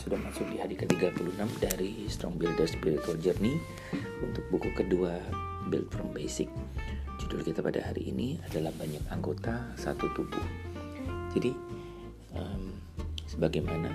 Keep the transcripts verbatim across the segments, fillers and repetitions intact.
sudah masuk di hari ke tiga puluh enam dari Strong Builder Spiritual Journey untuk buku kedua, Build from Basic. Judul kita pada hari ini adalah banyak anggota satu tubuh. Jadi um, sebagaimana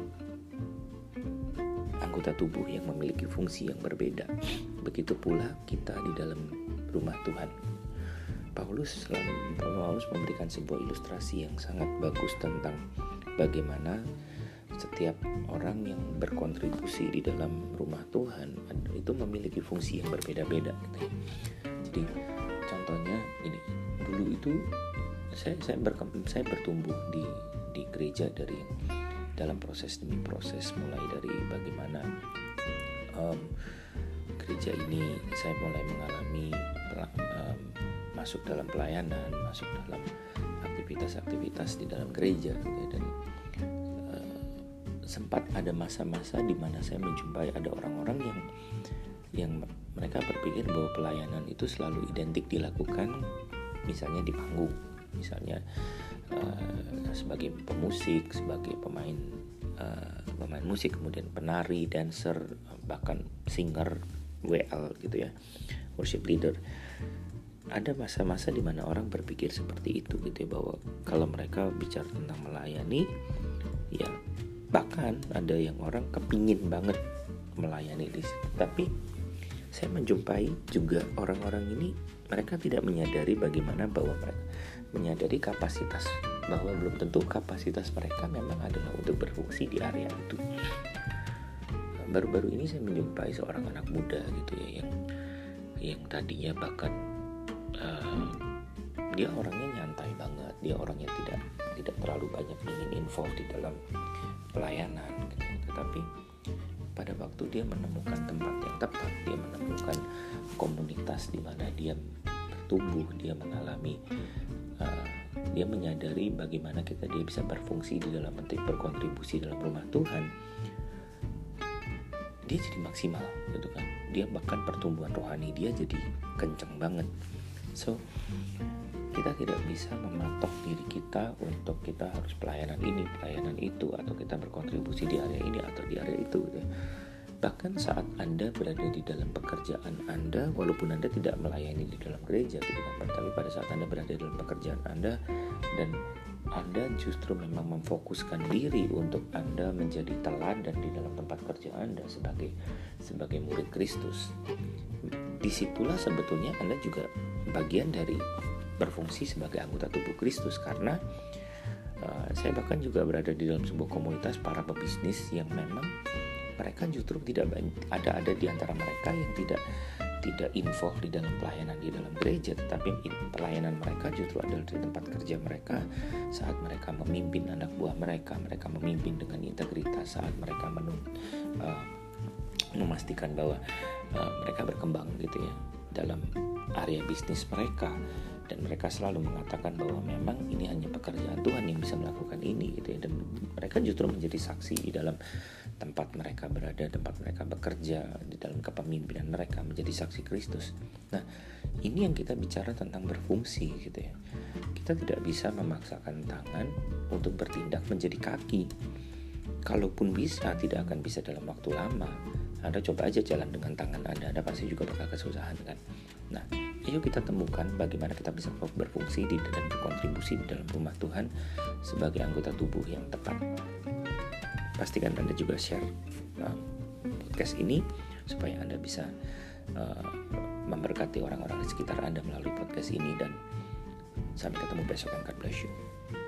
anggota tubuh yang memiliki fungsi yang berbeda, begitu pula kita di dalam rumah Tuhan. Paulus Paulus memberikan sebuah ilustrasi yang sangat bagus tentang bagaimana setiap orang yang berkontribusi di dalam rumah Tuhan itu memiliki fungsi yang berbeda-beda gitu ya. Jadi contohnya ini, dulu itu saya saya, berkem, saya bertumbuh di di gereja dari dalam proses demi proses, mulai dari bagaimana um, gereja ini saya mulai mengalami um, masuk dalam pelayanan, masuk dalam aktivitas-aktivitas di dalam gereja gitu ya. Dan sempat ada masa-masa di mana saya menjumpai ada orang-orang yang yang mereka berpikir bahwa pelayanan itu selalu identik dilakukan misalnya di panggung, misalnya uh, sebagai pemusik, sebagai pemain uh, pemain musik, kemudian penari, dancer, bahkan singer, W L gitu ya, worship leader. Ada masa-masa di mana orang berpikir seperti itu gitu ya, bahwa kalau mereka bicara tentang melayani, ya bahkan ada yang orang kepingin banget melayani di situ. Tapi saya menjumpai juga orang-orang ini, mereka tidak menyadari bagaimana bahwa mereka menyadari kapasitas, bahwa belum tentu kapasitas mereka memang adalah untuk berfungsi di area itu. Baru-baru ini saya menjumpai seorang anak muda gitu ya, yang yang tadinya bahkan uh, dia orangnya nyantai banget, dia orangnya tidak tidak terlalu banyak ingin involve di dalam pelayanan gitu. Tetapi pada waktu dia menemukan tempat yang tepat, dia menemukan komunitas di mana dia bertumbuh, dia mengalami uh, dia menyadari bagaimana kita dia bisa berfungsi di dalam bentuk berkontribusi dalam rumah Tuhan, dia jadi maksimal gitu kan. Dia bahkan pertumbuhan rohani dia jadi kenceng banget. So kita tidak bisa mematok diri kita untuk kita harus pelayanan ini, pelayanan itu, atau kita berkontribusi di area ini atau di area itu gitu. Bahkan saat Anda berada di dalam pekerjaan Anda, walaupun Anda tidak melayani di dalam gereja gitu kan, tapi pada saat Anda berada di dalam pekerjaan Anda dan Anda justru memang memfokuskan diri untuk Anda menjadi teladan di dalam tempat kerja Anda sebagai sebagai murid Kristus. Disitulah sebetulnya Anda juga bagian dari berfungsi sebagai anggota tubuh Kristus, karena uh, saya bahkan juga berada di dalam sebuah komunitas para pebisnis yang memang mereka justru tidak banyak, ada ada di antara mereka yang tidak tidak involve di dalam pelayanan di dalam gereja, tetapi pelayanan mereka justru adalah di tempat kerja mereka, saat mereka memimpin anak buah mereka, mereka memimpin dengan integritas, saat mereka menun, uh, memastikan bahwa uh, mereka berkembang gitu ya dalam area bisnis mereka. Dan mereka selalu mengatakan bahwa memang ini hanya pekerjaan Tuhan yang bisa melakukan ini gitu ya. Dan mereka justru menjadi saksi di dalam tempat mereka berada, tempat mereka bekerja, di dalam kepemimpinan mereka menjadi saksi Kristus. Nah, ini yang kita bicara tentang berfungsi gitu ya. Kita tidak bisa memaksakan tangan untuk bertindak menjadi kaki. Kalaupun bisa, tidak akan bisa dalam waktu lama. Anda coba aja jalan dengan tangan Anda, Anda pasti juga bakal kesusahan kan. Nah, ayo kita temukan bagaimana kita bisa berfungsi di dan berkontribusi di dalam rumah Tuhan sebagai anggota tubuh yang tepat. Pastikan Anda juga share uh, podcast ini supaya Anda bisa uh, memberkati orang-orang di sekitar Anda melalui podcast ini. Dan sampai ketemu besok, and God bless you.